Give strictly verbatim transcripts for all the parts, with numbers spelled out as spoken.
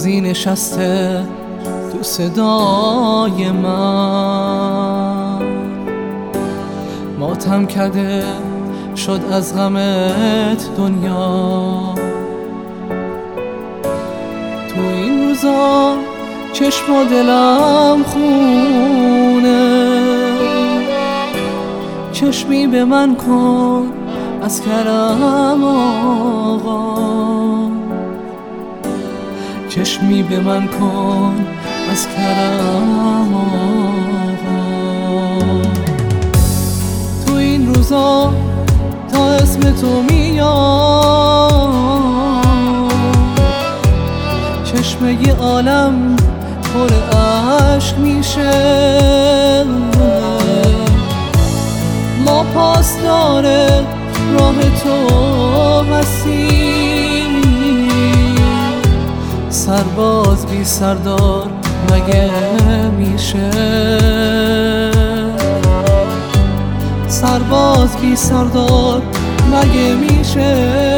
روزی نشسته تو صدای من، ماتم کده شد از غمت دنیا. تو این روزا چشم و دلم خونه، چشمی به من کن از کرم آقا، چشمی به من کن از کرم آقا. تو این روزا تا اسم تو میاد، چشمه عالم پر عشق میشه. ما پاسدار راه تو هستیم، سرباز بی سردار مگه میشه؟ سرباز بی سردار مگه میشه؟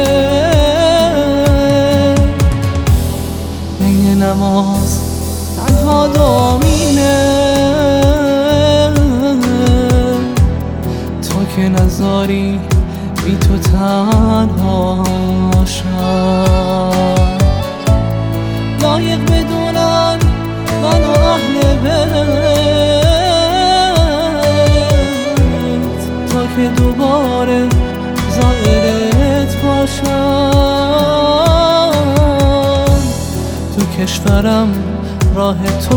بین نماز تنها دامینه، تا که نذاری بی تو تنها شم. لایق بدونن من و اهل بیت، تا که دوباره زائرت باشم. تو کشورم راه تو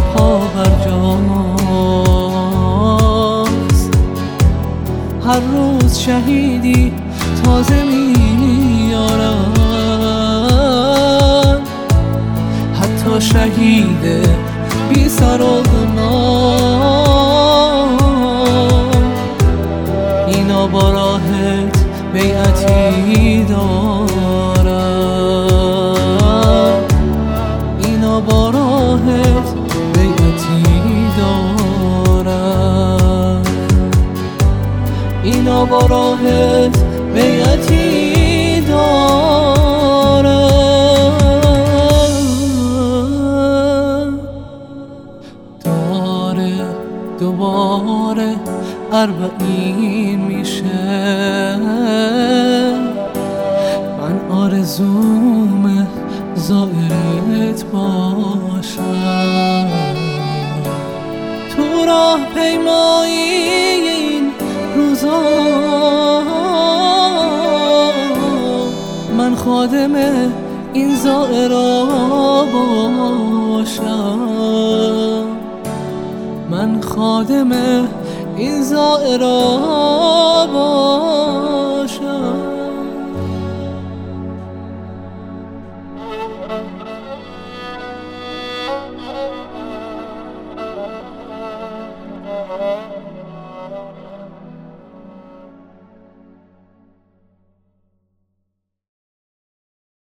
پابرجاست، هر روز شهیدی تازه میارن، حتی شهید بی سر و گناه. اینا با راهت بیعتی دارن، اینا با راهت بیعتی دارن، اینا با راهت بیعتی دارن. داره دوباره اربعین میشه، من آرزوم زائرت باشم. تو راه پیمایی این روزا من خادم این زائرا باشم، من خادم این زائرا باشم.